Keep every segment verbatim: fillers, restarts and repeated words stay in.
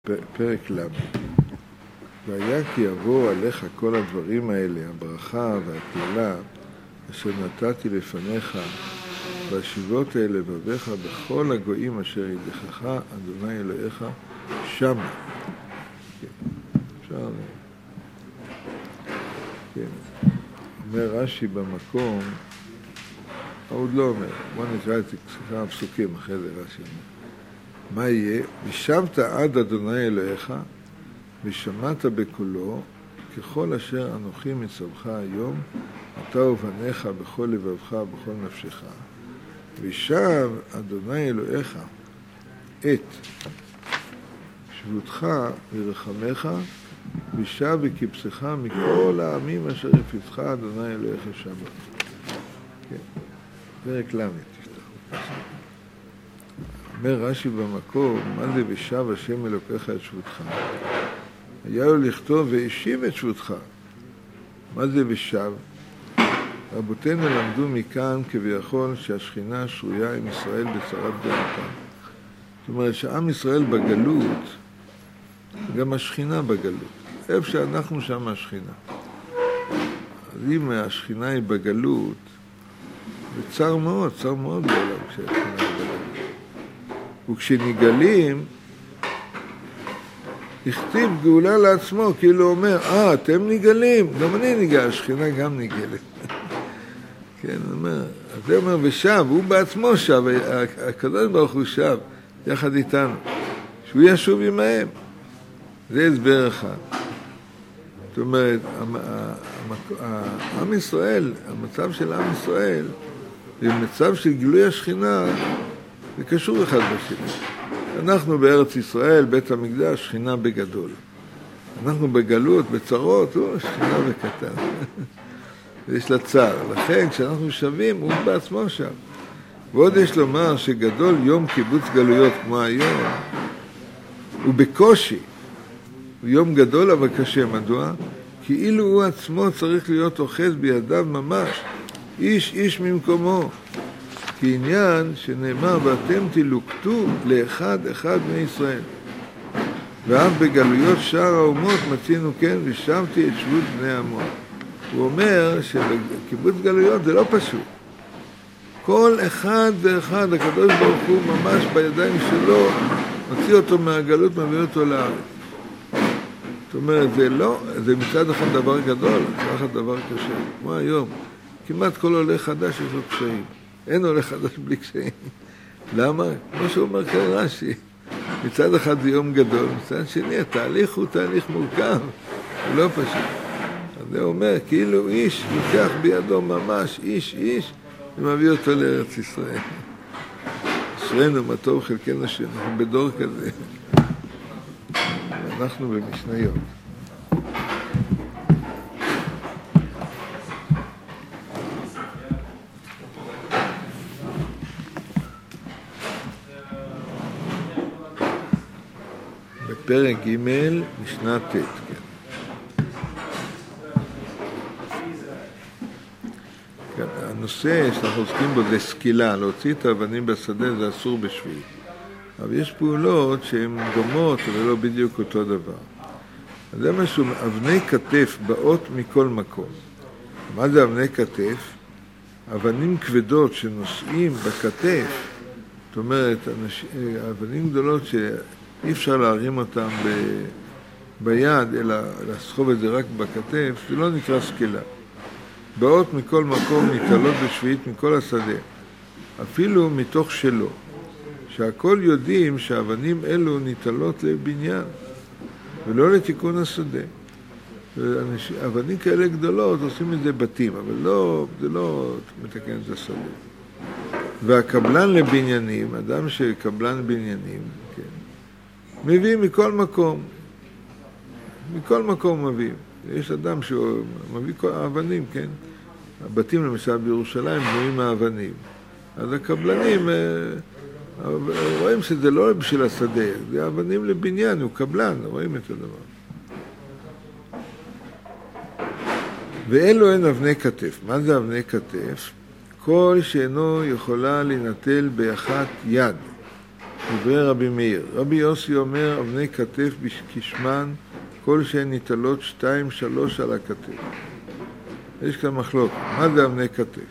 פרק ל'. והיה כי יבוא עליך כל הדברים האלה, הברכה והקללה, אשר נתתי לפניך, והשיבות אל לבביך בכל הגויים אשר ידחך, אדוני אלוהיך, שמה. כן, אפשר... כן. אומר רש"י במקום, עוד לא אומר, בוא נקרא את כמה פסוקים אחרי זה רש"י אומר. מה יהיה? ושבת עד אדוני אלוהיך, ושמעת בקולו, ככל אשר אנוכי מצווך היום, אתה ובניך בכל לבבך ובכל נפשך. ושב אדוני אלוהיך את שבותך ורחמך, ושב וכבשך מכל העמים אשר יפיצך אדוני אלוהיך שמה. כן. פרק ל' תפתח. אומר רש"י במקום, מה זה ושב השם אלוקיך את שבותך? היה לו לכתוב והשיב את שבותך. מה זה ושב? רבותינו למדו מכאן כביכול שהשכינה שרויה עם ישראל בצרת גלותם. זאת אומרת שעם ישראל בגלות, גם השכינה בגלות. איפה שאנחנו שם השכינה. אז אם השכינה היא בגלות, זה צר מאוד, צר מאוד בעולם כשהשכינה היא בגלות. וכשנגלים, הכתיב גאולה לעצמו, כאילו אומר, אה, אתם נגלים, גם אני נגל, השכינה גם נגלת. כן, הוא אומר, זה אומר, ושב, הוא בעצמו שב, הקדוש ברוך הוא שב, יחד איתנו, שהוא ישוב עמהם. זה הסבר אחד. זאת אומרת, עם ישראל, המצב של עם ישראל, במצב של גילוי השכינה, זה קשור אחד בשני. אנחנו בארץ ישראל, בית המקדש, שכינה בגדול. אנחנו בגלות, בצרות, הוא שכינה בקטן. יש לה צער. לכן, כשאנחנו שווים, הוא בעצמו שם. ועוד יש לומר שגדול יום קיבוץ גלויות כמו היום, הוא בקושי. הוא יום גדול אבל קשה. מדוע? כאילו הוא עצמו צריך להיות אוחז בידיו ממש. איש איש ממקומו. כעניין שנאמר, ואתם תלוקטו לאחד אחד מישראל. ואף בגלויות שאר האומות מצינו כן, ושבתי את שבות בני עמון. הוא אומר שבקיבוץ גלויות זה לא פשוט. כל אחד ואחד, הקדוש ברוך הוא ממש בידיים שלו, מוציא אותו מהגלות, מביא אותו לארץ. זאת אומרת, זה לא, זה מצד אחד דבר גדול, מצד אחד דבר קשה. כמו היום, כמעט כל עולה חדש יש לו קשיים. אין עולה חדש בלי קשיים. למה? כמו שהוא אומר כאן רש"י, מצד אחד זה יום גדול, מצד שני התהליך הוא תהליך מורכב, הוא לא פשוט. אז זה אומר, כאילו איש לוקח בידו ממש, איש איש, ומביא אותו לארץ ישראל. אשרינו מה טוב חלקנו שאנחנו בדור כזה. אנחנו במשניות. פרק ג' משנה ט'. כן. כן, הנושא שאנחנו עוסקים בו זה סקילה, להוציא את האבנים בשדה זה אסור בשביעית. אבל יש פעולות שהן דומות אבל לא בדיוק אותו דבר. אז זה משהו, אבני כתף באות מכל מקום. מה זה אבני כתף? אבנים כבדות שנושאים בכתף, זאת אומרת, אבנים גדולות ש... אי אפשר להרים אותם ב... ביד, אלא לסחוב את זה רק בכתף, זה לא נקרא סקילה. באות מכל מקום ניטלות בשביעית מכל השדה, אפילו מתוך שלו, שהכל יודעים שהאבנים אלו ניטלות לבניין, ולא לתיקון השדה. אבנים כאלה גדולות עושים את זה בתים, אבל לא, זה לא מתקן את השדה. והקבלן לבניינים, אדם שקבלן בניינים, כן, מביא מכל מקום, מכל מקום מביא. יש אדם שמביא כל האבנים, כן? הבתים למשל בירושלים בנויים מהאבנים. אז הקבלנים רואים שזה לא בשביל השדה, זה אבנים לבניין, הוא קבלן, רואים את הדבר. ואלו הן אבני כתף. מה זה אבני כתף? כל שאינו יכולה להינטל באחת יד. דברי רבי מאיר. רבי יוסי אומר, אבני כתף כשמן, כל שהן ניטלות שתיים שלוש על הכתף. יש כאן מחלוקת. מה זה אבני כתף?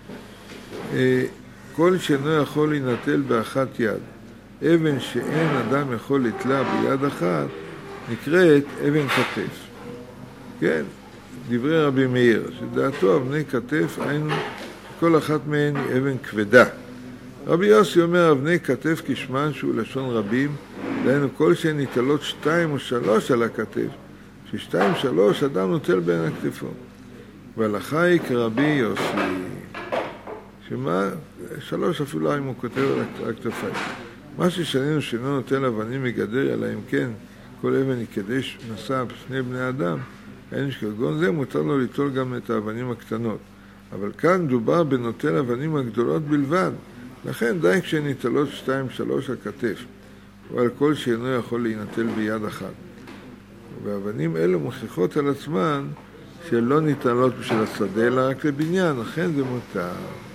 כל שאינו יכול להינטל באחת יד. אבן שאין אדם יכול לתלה ביד אחת, נקראת אבן כתף. כן? דברי רבי מאיר, שדעתו אבני כתף, היינו כל אחת מהן היא אבן כבדה. רבי יוסי אומר, אבני כתף כשמן, שהוא לשון רבים, דהיינו כל שהן ניטלות שתיים או שלוש על הכתף, ששתיים שלוש אדם נוטל בין הכתפו. והלכה היא כרבי יוסי. שמה? שלוש אפילו אם הוא כותב על הכתפיים. מה ששנינו שאינו נוטל אבנים מגדר, אלא אם כן כל אבן יקדש נשא בשני בני אדם, אין שכגון זה מותר לו ליטול גם את האבנים הקטנות. אבל כאן דובר בנוטל אבנים הגדולות בלבד, לכן די כשניטלות שתיים שלוש על כתף, או על כל שאינו יכול להינטל ביד אחת. והאבנים אלו מוכיחות על עצמן שלא ניטלות בשביל השדה, אלא רק לבניין, לכן זה מותר.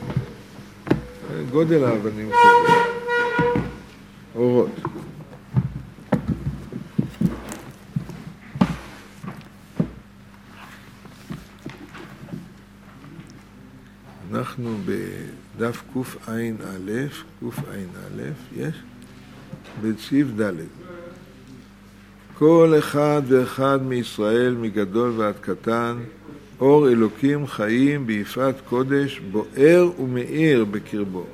גודל האבנים כזה. אורות. אנחנו בדף קע"א, קע"א, יש? בסעיף ד'. כל אחד ואחד מישראל, מגדול ועד קטן, אור אלוקים חיים ביפת קודש, בוער ומאיר בקרבו.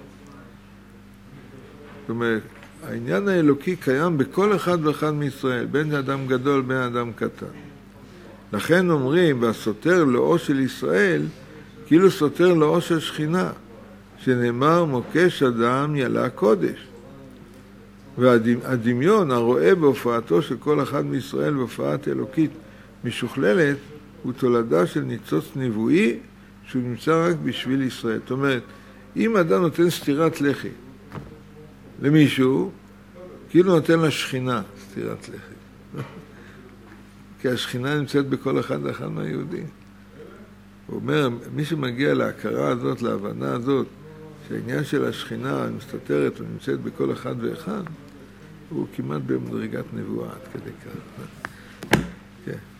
זאת אומרת, העניין האלוקי קיים בכל אחד ואחד מישראל, בין אדם גדול, בין אדם קטן. לכן אומרים, והסותר לאור של ישראל, כאילו סותר לאור של שכינה, שנאמר מוקש אדם ילה קודש. והדמיון הרואה בהופעתו של כל אחד מישראל בהופעת אלוקית משוכללת, הוא תולדה של ניצוץ נבואי שהוא נמצא רק בשביל ישראל. זאת אומרת, אם אדם נותן סתירת לחי למישהו, כאילו נותן לה שכינה סתירת לחי. כי השכינה נמצאת בכל אחד ואחד מהיהודים. הוא אומר, מי שמגיע להכרה הזאת, להבנה הזאת, שהעניין של השכינה מסתתרת ונמצאת בכל אחד ואחד, הוא כמעט במדרגת נבואה עד כדי כך. כן.